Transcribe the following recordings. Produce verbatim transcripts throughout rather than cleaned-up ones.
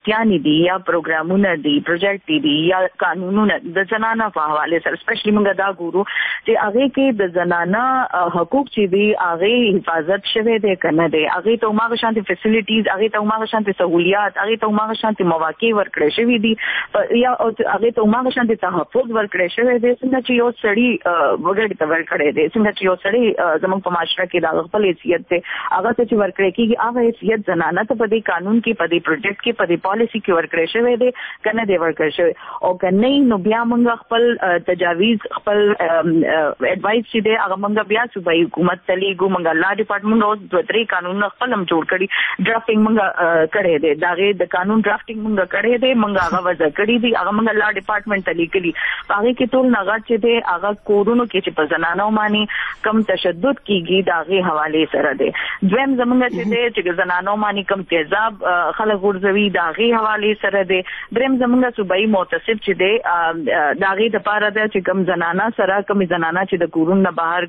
یعنی دي یا پروګرامونه دي پروجیکټ دي یا قانونونه د زنانه په حواله سره سپیشلی موږ دا ګورو چې هغه کې د زنانه حقوق چې دي هغه حفاظت شوه دي کنه دي هغه ته موږ شانتي فیسیلیټیز هغه ته موږ شانتي سہولیات هغه ته موږ شانتي مواقع ورکړې شوې دي یا هغه ته موږ شانتي تحفظ ورکړې شوې دي څنګه چې یو سړی وګړي ته ورکړې دي څنګه چې یو سړی زموږ په معاشره کې د خپل حیثیت ته هغه ته چې ورکړې کېږي هغه حیثیت زنانه ته په دې قانون کې په دې پروجیکټ کې په دې پالیسی کې ورکړی شوی دی کنه دی ورکړی شوی او کنه نو بیا موږ خپل تجاویز خپل اډوایس چې دی هغه موږ بیا صوبایي حکومت ته لیږو موږ لا ډپارټمنټ اوس دوه درې قانون خپل هم جوړ کړي ډرافټینګ موږ کړی دی دا غي د قانون ډرافټینګ موږ کړی دی موږ هغه وځ کړی دی هغه موږ لا ډپارټمنټ ته لیکلي هغه کې ټول نغړ چې دی هغه کورونو کې چې په زنانو باندې کم تشدد کیږي دا غي حواله سره دی دویم زمونږ چې دی چې زنانو باندې کم تیزاب خلک ورځوي دا غي حواله سره دی دریم زمونږ صوبایي معتصب چې دی دا غي د پاره د چې کم زنانا سره کم زنانا چې د کورونو نه بهر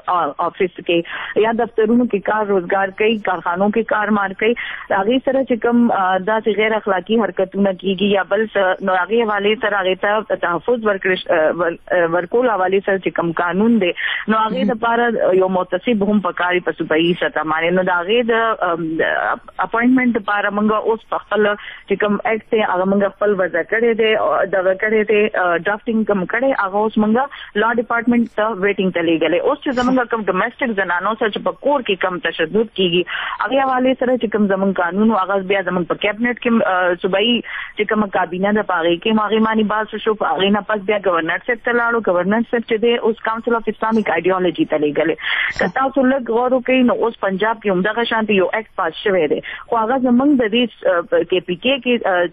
افیس کې یا دفترونو کې کار روزګار کوي کارخانو کې کار مار کوي هغه سره چې کم داسې غیر اخلاقی حرکتونه کیږي یا بل نو هغه حواله سره هغه ته تحفظ ورکړي ورکول حواله سره چې کم قانون دی نو هغه د پاره یو معتصب هم پکاري په صوبایي سطح باندې نو دا هغه د اپاینټمنټ لپاره موږ اوس په خپل چې کوم اکټ ته هغه موږ خپل وځ کړی دی دا کړی دی ډرافټینګ کوم کړی هغه اوس موږ لا ډپارټمنټ ته ویټینګ ته لګلې اوس چې زموږ کوم ډومېسټک زنانو سره چې په کور کې کم تشدد کیږي هغه حواله سره چې کوم زموږ قانون هغه بیا زموږ په کابینټ کې صوبایي چې کوم کابینه د پاره کې هغه معنی باز شو هغه نه پس بیا گورنر صاحب ته لاړو گورنر صاحب چې دی اوس کونسل اف اسلامیک ایډیالوژي ته لګلې کتا څو لږ غور کوي نو اوس پنجاب کې همدغه شانتي یو اکټ پاس شوی دی خو هغه زموږ د دې کې پی کې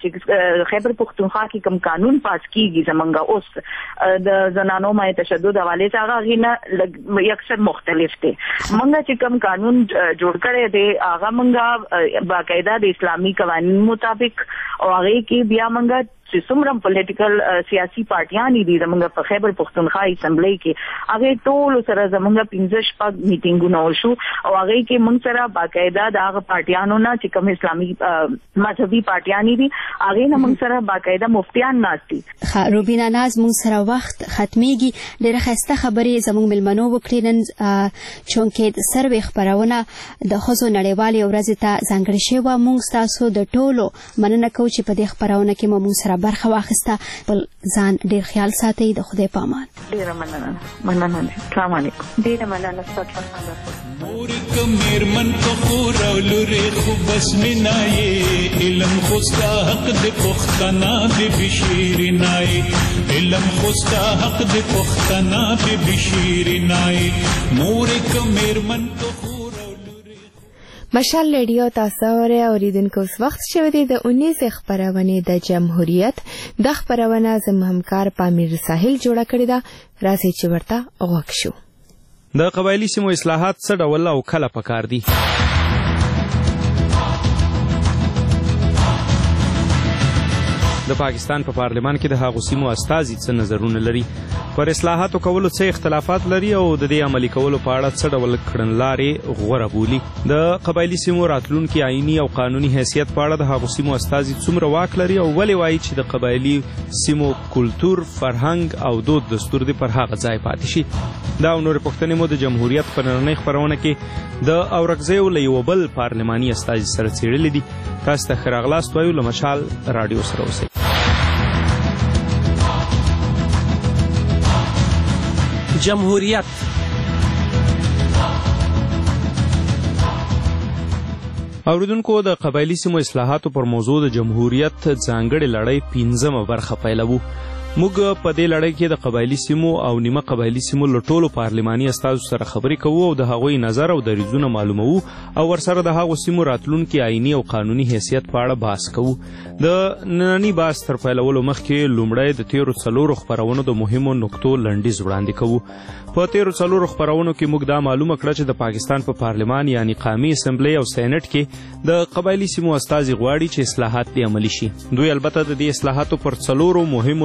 چې خیبر پختونخوا کې کوم قانون پاس کیږي زمونږ اوس د زنانو باندې تشدد حواله څنګه غینه اکثر مختلف دي مونږ چې کوم قانون جوړ کړی دی هغه مونږه باقاعده د اسلامي قوانینو مطابق او هغه کې بیا مونږ چې څومره پولیټیکل سیاسي پارټیان دي زمونږ په خیبر پختونخوا اسمبلی کې هغه ټول سره زمونږ پنځه شپږ میټینګونه وشو او هغه کې موږ سره باقاعده د هغه پارټیانو نه چې کوم اسلامي مذهبي پارټیان دي هغه نه موږ سره باقاعده مفتیان ناشتي روبینا ناز موږ سره وخت ختميږي ډېر ښه خبرې زموږ ملمنو وکړي نن چونکې سروې خبرونه د خزو نړیوالې ورځ ته ځانګړې شوه موږ تاسو د ټولو مننه کوو چې په دې خبرونه کې موږ سره برخه واخیسته بل ځان ډیر خیال ساتئ د خدای په امان ډیر مننه مننه السلام علیکم ډیر مننه ستاسو مور کمر من کو خور ولوري خو بس منای علم خوستا حق د پختنا د بشیر نای علم خوستا حق د پختنا د بشیر نای مور کمر من کو مشال ریډیو تاسو اورئ اوریدونکو اوس وخت شوی دی د اونیزه خبرونه د جمهوریت د خبرونه زموږ همکار پامیر ساحل جوړه کړې ده راځي چې ورته وګورئ شو د قبایلی سیمو اصلاحات څه ډول او کله پکار دي د پاکستان په پا پارلمان کې د هغو سیمو استازي څه نظرونه لري پر اصلاحاتو کولو څه اختلافات لري او د دې عملي کولو په اړه څه ډول کړنلارې غوره بولي د قبایلی سیمو راتلونکي آئینی او قانوني حیثیت په اړه د هغو سیمو استازي څومره واک لري او ولې وایي چې د قبایلی سیمو کلتور فرهنګ او دود دستور دې پر هغه ځای پاتې شي دا او نورې پوښتنې مو د جمهوریت په نننۍ خپرونه کې د اورکزیو له یوه بل پارلماني استازي سره څېړلې دي تاسو ته ښه راغلاست وایو له مشال راډیو سره اوسئ جمهوریت اوریدونکو د قبایلی سیمو اصلاحاتو پر موضوع د جمهوریت ځانګړې لړۍ پنځمه برخه پیلوو موږ په دې لړۍ کې د قبایلی سیمو او نیمه قبایلی سیمو له ټولو پارلماني استازو سره خبرې کوو او د هغوی نظر او دریځونه معلوموو او ورسره د هغو سیمو راتلونکي آئیني او قانوني حیثیت په اړه بحث کوو د ننني بحث تر پیلولو مخکې لومړی د تیرو څلورو خپرونو د مهمو نکتو لنډیز وړاندې کوو په تیرو څلورو خپرونو کې موږ دا معلومه کړه چې د پاکستان په پا پارلمان یعنی قومي اسمبلی او سینټ کې د قبایلی سیمو استازي غواړي چې اصلاحات دې عملي شي دوی البته د دې اصلاحاتو پر څلورو مهمو نکتو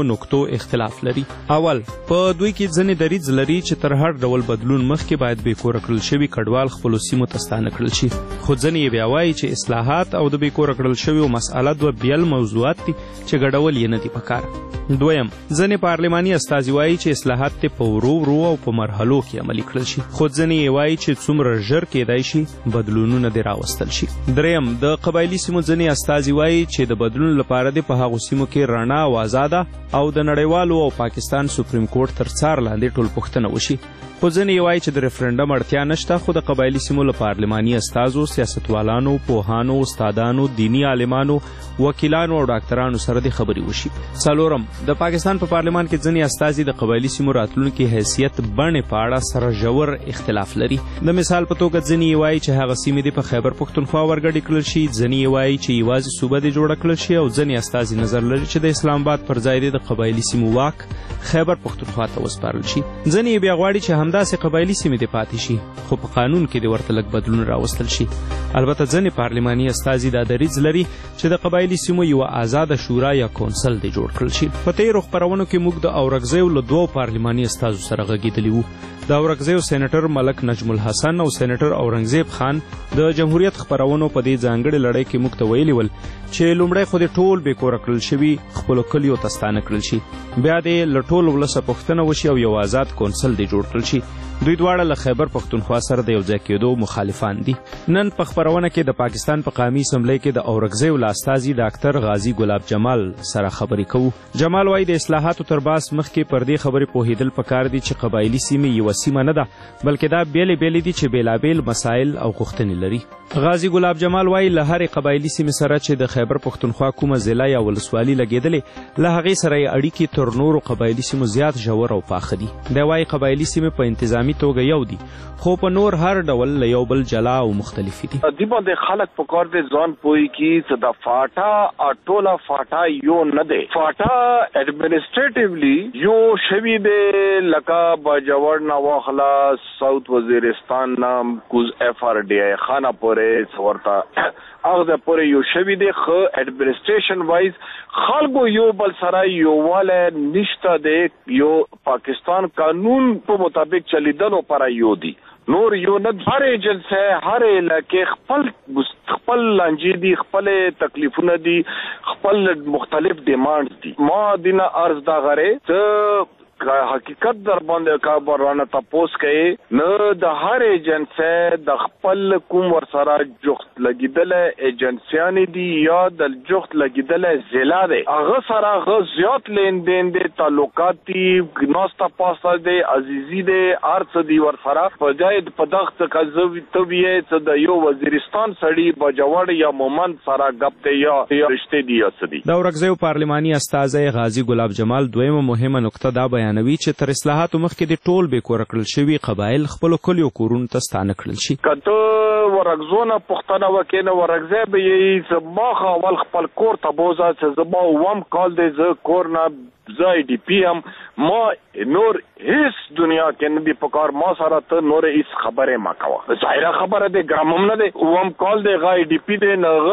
موضوع اختلاف لري. اول په دوی کې ځنې دریځ لري چې تر هر ډول بدلون مخکې باید بې کوره کړل شوي کډوال خپلو سیمو ته ستانه کړل شي، خو ځنې یې بیا وایي چې اصلاحات او د بې کوره کړل شویو مسأله دوه بیل موضوعات دي چې ګډول یې نه دي پکار. دویم ځنې پارلماني استازي وایي چې اصلاحات دې په ورو ورو او په مرحلو کې عملي کړل شي، خو ځنې یې وایي چې څومره ژر کېدای شي بدلونونه دې راوستل شي. دریم د قبایلي سیمو ځنې استازي وایي چې د بدلون لپاره دې په هغو سیمو کې رڼا او آزاده او د نړیوالو او پاکستان سپریم کورټ تر څار لاندې ټول پوښتنه وشي، خو ځنې یې وایي چې د ریفرنډم اړتیا نشته، خو د قبایلي سیمو له پارلماني استازو، سیاستوالانو، پوهانو، استادانو، دینی عالمانو، وکیلانو او ډاکټرانو سره دې خبرې وشي. څلورم د پاکستان په پا پارلمان کې ځینې استازي د قبایلي سیمو راتلونکي حیثیت بڼې په اړه سره ژور اختلاف لري. د مثال په توګه ځینې یې وایي چې هغه سیمې دې په خیبر پښتونخوا ورګډې کړل شي، ځینې یې وایي چې یوازې صوبه دې جوړه کړل شي، او ځینې استازي نظر لري چې د اسلام آباد پر ځای د قبایلي سیمو واک خیبر پښتونخوا ته وسپارل شي. ځینې یې بیا غواړي چې همداسې قبایلي سیمې دې پاتې شي، خو په قانون کې دې ورته لږ بدلون راوستل شي. البته ځینې پارلماني استازي دا دریځ لري چې د قبایلي سیمو یوه آزاده شورا یا کونسل دې جوړ کړل شي. په تېرو خپرونو کې موږ د اورکزیو له دوو پارلماني استازو سره غږېدلي وو. د اورکزیو سینیټر ملک نجم الحسن او سینیټر اورنګزیب خان د جمهوریت خپرونو په دې ځانګړې لړۍ کې موږ ته ویلي ول چې لومړی خو دې ټول بې کوره کړل شوي خپلو کلیو ته ستانه کړل شي، بیا دې له ټول ولسه پوښتنه وشي او یو آزاد کونسل دې جوړ کړل شي. دوی دواړه له خیبر پښتونخوا سره د یو ځای کېدو مخالفان دي. نن په خپرونه کې د پاکستان په قومي اسمبلی کې د اورکزیو له استازي ډاکټر غازي ګلاب جمال سره خبرې کوو. جمال وایي د اصلاحاتو تر باس مخکې پر دې خبرې پوهېدل پکار دي چې قبایلي سیمې یوه سیمه نه ده، بلکې دا بیلې بیلې دي چې بېلابېل مسایل او غوښتنې لري. غازي ګلاب جمال وایي له هرې قبایلي سیمې سره چې د خیبر پښتونخوا کومه ضلع یا ولسوالي لګېدلې، له هغې سره یې اړیکې تر نورو قبایلي سیمو زیات ژور او پاخه دي. دی وایي قبایلي سیمې په انتظامي توګه یو دي، خو په نور هر ډول له یو بل جلا او مختلفې دي. دې باندې خلک په کار دی ځان پوهي کي چې د فاټا ټوله فاټا یو نه دی. فاټا اډمنسټریټیولی یو شوي دی لکه باجوړ نه واخله ساوث وزیرستان نه کوز اف آر ډي آی خانه پورې ورته هغه پورې یو شوي دی. خو اډمنسټریشن وایز خلکو یو بل سره یووالی نشته دی، یو پاکستان قانون په مطابق چلیدلو پر یو دی، نور یو نه. هر ایجنسی هر علاقې خپل خپل لانجې دي، خپل تکلیفونه دي، خپل مختلف ډیمانډز دي. ما دینه عرض دا غره ته حقیقت در باندې کا برانه تاسو کوي نه د هر ایجنسی د خپل کوم ور سره جوخت لګیدل ایجنسیان دي یا د جوخت لګیدل ضلع دي، هغه سره هغه زیات لین دین دي، تعلقات دي، ناستا پاستا دي، عزیزي دي، ارڅ دي ور سره په ځای په دغه کزوی توبیه چې د یو وزیرستان سړی بجوړ یا مومند سره غپ دی یا رشته دي اسدي. د اورکزیو پارلماني استازي غازي ګلاب جمال دویمه مهمه نقطه دا بیان نوی چې تر اصلاحاتو مخکې د ټول بې کوره کړل شوي قبایل خپلو کلیو کورونو ته ستانه کړل شي. که ته ورکزونه پوښتنه وکړې نو ورکزی به یې زما اول خپل کور ته بوځه چې زما اووم کال دی زه کور نه زه ای ډي پي یم، ما نور هیڅ دنیا کې نه دي په کار، ما سره ته نور هیڅ خبرې مه کوه. ظاهره خبره دی ګرام هم نه دی، اووم کال دی هغه ای ډي پي دی،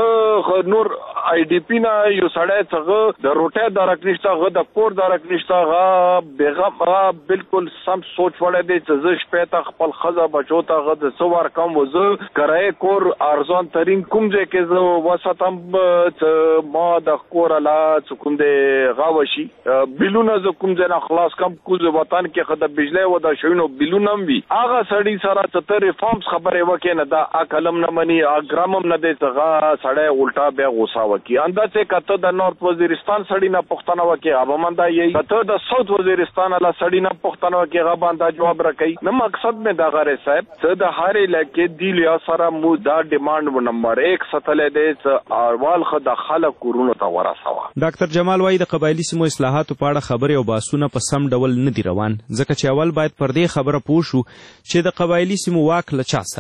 هغه نور ای ډي پي نه یو سړی چې هغه د روټۍ درک نشته، هغه د کور درک نشته، هغه بېغم هغه بالکل سم سوچ وړی دی چې زه شپې ته خپل ښځه بچو ته هغه د څه ورکم و زه کرایې کور ارزان ترین کوم ځای کې زه وساتم چې ما د کور له چې کوم دی هغه وشي بیلونه زه کوم ځای نه خلاص کم کوز وطن کې خو د بجلی و د شوینو بیلونه هم وي. هغه سړي سره چې ته ریفارمز خبرې وکړې نه دا عقل هم نه مني، ګرام هم نه دی چې هغه سړی الټا بیا غوسه وکړي. انداسې که ته د نارت وزیرستان سړي نه پوښتنه وکړې هغه به مندا یي، که ته د ساوث وزیرستان له سړي نه پوښتنه وکړې هغه به اندا جواب راکوي. نه مقصد مې دغه دی صاحب چې د هر علاقې دی لیا سره مو دا ډیمانډ نمبر ایک ساتلی دی چې اول خو د خلک کورونو ته ورسوه. ډاکټر جمال وایي د قبایلي سیمو اصلاحاتو په اړه خبرې او باسونه په سم ډول نه دي روان، ځکه چې اول باید پر دې خبره پوه شو چې د قبایلي سیمو واک له چا سره دی.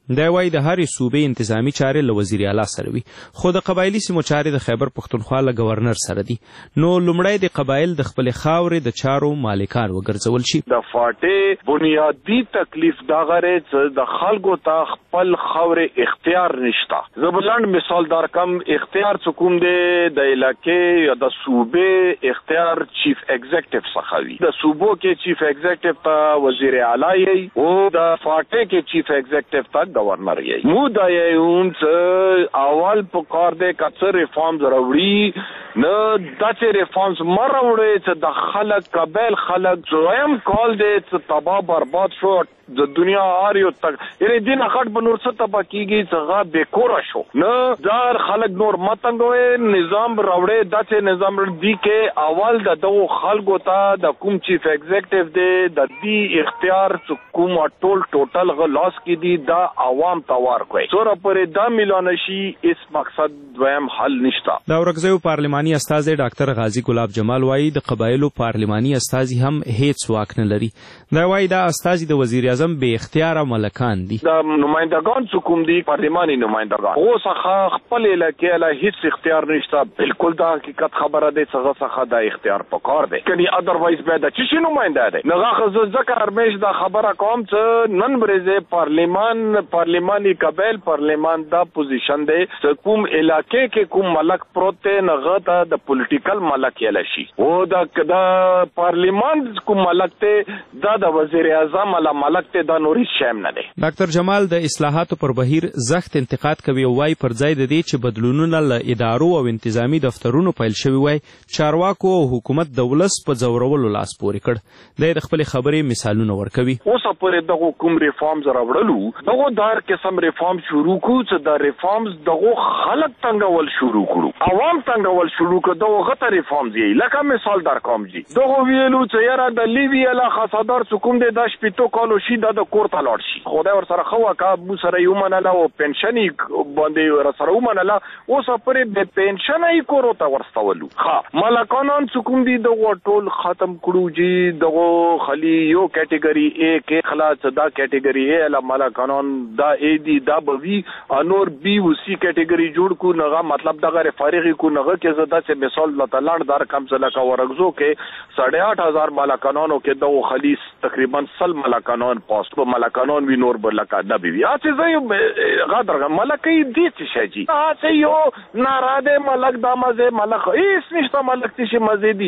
دا وایي د هرې صوبې انتظامی چارې له وزیر اعلی سره وي، خو د قبایلي سیمو چارې د خیبر پښتونخوا له ګورنر سره دي. نو لومړی د قبایل د خپلې خاورې د چارو مالکان وګرځول شي. د فاټې بنیادی تکلیف دا غره چې د خلکو ته خپل خاورې اختیار نشته. زه بلند مثال در کم اختیار څکوم دی د علاقې یا د صوبې اختیار چیف ایگزیکټیو څخه وي. د صوبو کې چیف ایگزیکټیو ته وزیر اعلی یي او د فاټې کې چیف ایگزیکټیو ته گورنر یي. مو دا یون چې اول په کار دی کڅ ریفارمز راوړي نه داسې ریفارمز مروړي چې د خلک قبایل خلک زویم کال دی چې تباہ برباد شو د دنیا اریو تک یعنی دین اخټ بنور څه تبا کیږي څنګه بیکور شو نه دار خلک نور متنګوي نظام راوړي داسې نظام دی کې اول د دغه خلکو ته د کوم چیف ایگزیکټیو دی د دې اختیار کوم ټول ټوټل غلاس کې دي دا عوام توار کوي سره پرې دا مليون شي اس مقصد دویم حل نشته. دا ورغزیو پارلماني استاذ ډاکټر غازی ګلاب جمال وایي د قبایلو پارلماني استاذ هم هیڅ واک نه لري. دا وایي دا استاذ د وزیر اعظم به اختیار ملکان دي. دا نمائندگان څوک دي پارلماني نمائندگان او څخه خپل علاقې له هیڅ اختیار نشته. بالکل دا حقیقت خبره ده څنګه څخه دا اختیار پکار دی کني ادروایز به دا چې نمائنده ده نه غوښه ځکه هرمش دا خبره کوم چې نن برزه پارلمان پارلماني قبایل پارلمان دا پوزیشن دی چې کوم علاقې کې کوم ملک پروت نه غته د پولیټیکل ملک یل شي او دا دا پارلمان کوم ملک ته دا د وزیر اعظم علا ملک ته دا نوري شیم نه دی. ډاکټر جمال د اصلاحاتو پر بهیر زخت انتقاد کوي او وايي پر ځای د دې چې بدلونونه له ادارو او انتظامی دفترونو پیل شوي وای چارواکو او حکومت د ولس په زورولو لاس پورې کړ. د خپل خبرې مثالونه ورکوي. اوس پرې دغه کوم ریفارمز راوړلو دغه دار قسم ریفارم شروع کو چې د ریفارمز دغه خلک څنګه ول شروع کړو عوام څنګه ول شروع کړو دغه غته ریفارمز یې لکه مثال در کوم جی دغه ویلو چې یاره د لیوی له خاصدار حکومت د شپېتو کالو شي د کور ته لاړ شي خدای ور سره خو کا مو سره یو مناله او پنشن باندې ور سره ومناله اوس پرې به پنشن یې کور ته ورستولو ها ملکانان حکومت د ټول ختم کړو جی دغه خلی یو کټګوري A کې خلاص دا کټګوري A له ملکانان دا A دی دا بوي انور B او C کټګوري جوړ کو نغه مطلب دغه فارغي کو نغه کې زدا چې مثال لتلاړ دار کم څه لکه ورغزو کې ساڑھے آٹھ ہزار ملکانانو کې دغه خلیص تقریبا سل ملکانان پاست په ملکانان وی نور بلکا نبی وی اته زې غادر ملکې دې څه شي جی اته یو ناراده ملک د مزه ملک هیڅ نشته ملک چې مزه دي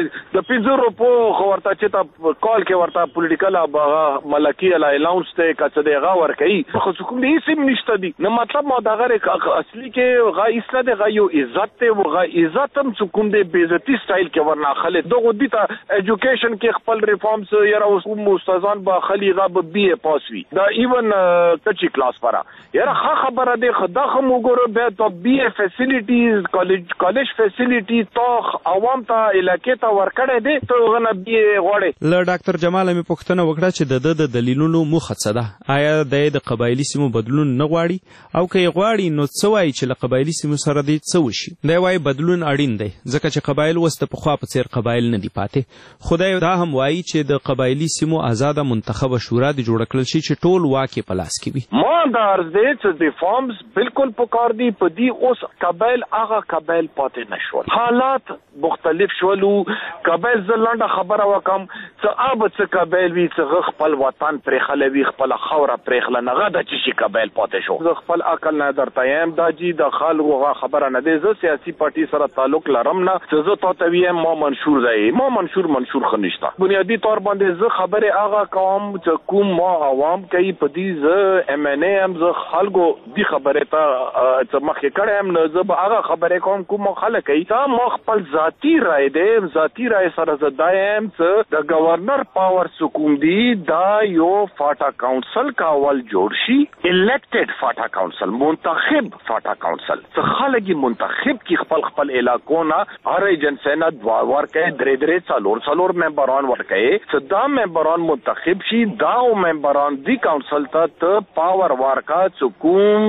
د پنځه روپو خو ورته چې تا کال کې ورته پولیټیکل ملکی ال الاونس ته کڅ دغه ور کوي خو کوم دې سیم نشته دي نو مطلب ما دغه اصلي کې غا اسله دغه یو عزت ته غا عزت هم کوم دې بیزتی سټایل کې ورنه خلک دغه دي ته ایجوکیشن کې خپل ریفارمز یاره اوس استادان با خلی غاب بی پاس وی دا ایون کچی کلاس پرا یاره ښه خبره ده خدا خو وګورو به ته بی فیسیلیټیز کالج کالج فیسیلیټی تو عوام ته علاقې ته ورکړې دي ته غنه بی غوړې. له ډاکټر جمال می پوښتنه وکړه چې د د دلیلونو مخه څه ده آیا د قبایلی سیمو بدلون نه غواړي او که غواړي نو څه وایي چې له قبایلی سیمو سره دې څه وشي. دی وایي بدلون اړین دی ځکه چې قبایل وسته په خوا په څیر قبایل نه دی پاتې. خدای دا هم وایي چې د قبایلی سیمو آزاده منتخبه شورا د جوړ کړل شي چې ټول واکې په لاس کې وي. ما دا عرض دی چې د ریفارمز بالکل پکار دي په دې اوس قبایل هغه قبایل پاتې نشول حالات مختلف شولو قبایل زلانده خبره وکم چې اب څه قبایل وی چې خپل وطن پرې خلوي خپل خوره پرې خل نه غدا چې شي قبایل پاتې شو زه خپل عقل نه درته یم دا جی د خلکو خبره نه دی زه سیاسي پارټي سره تعلق لرم نه چې زه ته تویم ما منشور دی ما منشور منشور خنشته بنیادی طور باندې زه خبره هغه کوم چې کوم ما عوام کوي په دې زه ام ان ام زه خلکو دی خبره ته چې مخکې کړم نه زه به هغه خبره کوم کوم خلک کوي تا ما خپل ذاتی رائے دی ذاتی رائے سره زه دایم چې د گورنر پاور حکومت دی دا یو فاټا کونسل کاول جوړ شي الیکټډ فاټا کونسل منتخب فاټا کونسل چې خلک منتخب کی خپل خپل علاقو نه هر ایجنسی نه دوا ورکه درې درې څلور څلور ممبران ورکه چې دا ممبران منتخب شي دا هاو ممبران دی کونسل ته پاور ورکا کوم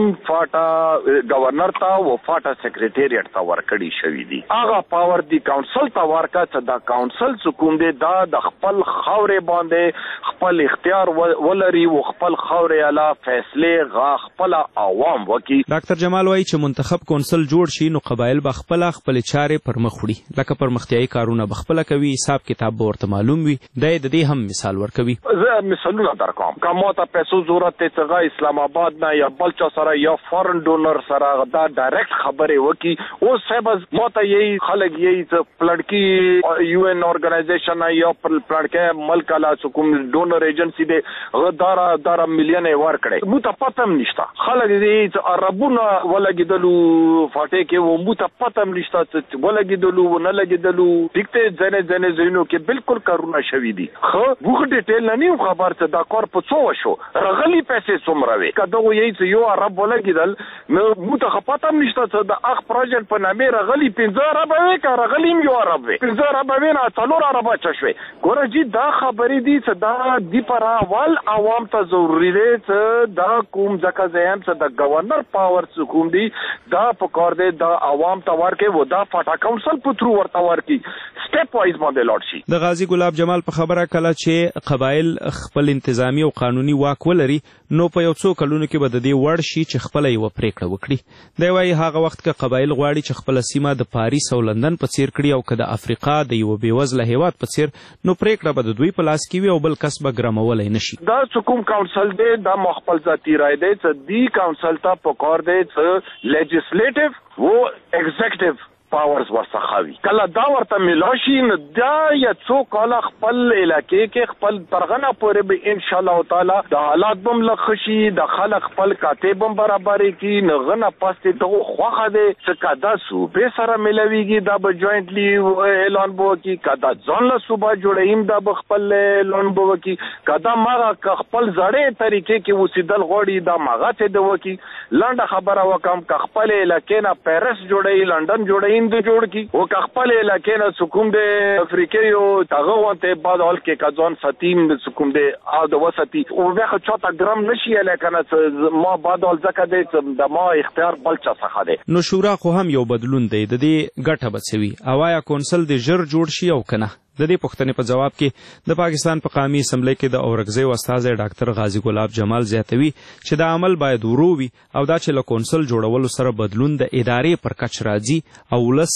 فاټا گورنر ته او فاټا سیکریټریټ ته ورکړی شوی دی. هغه پاور دی کونسل ته ورکا چې دا کونسل کوم دی دا د خپل خاورې باندې خپل اختیار ولري او خپل خاورې اعلی فیصله غا خپل عوام وکي. ډاکټر جمال وایي چې منتخب کونسل جوړ شي نو قبایل به خپل خپل چارې پر مخ وړي، لکه پرمختیایي کارونه به خپل کوي، حساب کتاب به ورته معلوم وي. د دې هم مثال ورکوي. زه مثالونه درکوم. کومه ته پیسو ضرورت ته څنګه اسلام آباد نه یا بل چا سره یا فارن ډونر سره دا ډایرکټ خبره وکي. او صاحب ماته یې خلک یې پلانکی یو ان اورګنایزیشن یا پلانکی ملک لا کوم ډونر ایجنسی دی غدارا دارا میلیون ور کړي. مو ته پتم نشته. خلک دې عربونه ولګیدلو فاټه کې و مو ته پتم نشته چې ولګیدلو نه لګیدلو دکته ځنه ځنه زینو کې بالکل کارونه شوي دي. خو وګ ډیټیل نه نیم خبر ته دا کار په څو شو رغلی پیسې څومره وي کله یې چې یو عرب ولګیدل نو مو ته پته نشته چې د اخ پروجیکټ په نامه رغلی پنځه عرب وي که رغلی یو عرب وي پنځه عرب وي نه څلور عرب چشوي. ګوره جی دا خبرې دي چې دا دی پر اول عوام ته ضروری دی چې دا کوم ځکه زم چې د گورنر پاور کوم دی دا په کار دی دا عوام ته ورکې و دا فاټا کونسل په ترو ورته ورکې سټپ وایز باندې لاړ شي. د غازی ګلاب جمال په خبره کله چې قبایل خپل انتظامی او قانوني واک ولري نو په یو څو کلونو کې به د دې وړ شي چې خپل یو پریکړه وکړي. دی وايي هغه وخت کې قبایل غواړي چې خپل سیمه د پاریس او لندن په څیر کړي او که د افریقا د یو بیوزله هیواد په څیر نو پریکړه به د دوی په لاس کې وي او بل کس به ګرمولی نشي. دا کوم کونسل دی دا خپل ذاتي رای دی چې دی کونسل ته پکار دی چې لیجسلیټیو او ایگزیکټیو پاورز ورڅخه وي. کله دا ورته ملاشي نو دا یا څو کاله خپل علاقې کې خپل پرغنه پورې به ان شاء الله تعالی د حالات بم لخشي د خلک خپل کاتب بم برابرې کی نه غنه پاسته ته خوخه دي چې کدا صوبې سره ملويږي دا به جوائنټلی اعلان بو کی کدا ځان له صوبه جوړیم دا به خپل اعلان بو کی کدا ماغه خپل زړې طریقې کې وسیدل غوړي دا ماغه ته د وکی لنډه خبره وکم ک خپل علاقې نه پیرس جوړي لندن جوړي د جوړ کی او خپل علاقې نه سکوم د افریقې یو تاغه وته بعد حال کې کځون ستیم د سکوم د او د وسطي او واخه چاته ګرام نشي لکه ما بعد حال زکه د ما اختیار بل چا څخه دی. نو شورا خو هم یو بدلون دی د دې ګټه بچوي اوایا کونسل د جر جوړ شي او کنه. د دې پوښتنې په جواب کې د پاکستان په قومي اسمبلی کې د اورګزی استاد ډاکټر غازی ګلاب جمال زیاتوي چې دا عمل باید ورو وي او دا چې له کونسل جوړولو سره بدلون د ادارې پر کچ راځي او ولس